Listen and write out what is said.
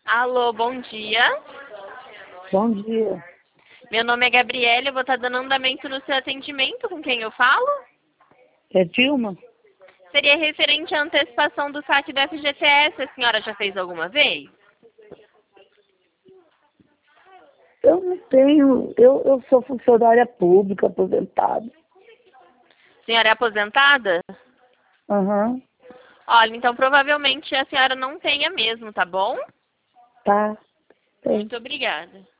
Alô, bom dia. Bom dia. Meu nome é Gabriela, eu vou estar dando andamento no seu atendimento. Com quem eu falo? É Dilma? Seria referente à antecipação do saque do FGTS. A senhora já fez alguma vez? Eu não tenho, eu sou funcionária pública, aposentada. A senhora é aposentada? Aham, Olha, então provavelmente a senhora não tenha mesmo, tá bom? tá. Tem. Muito obrigada.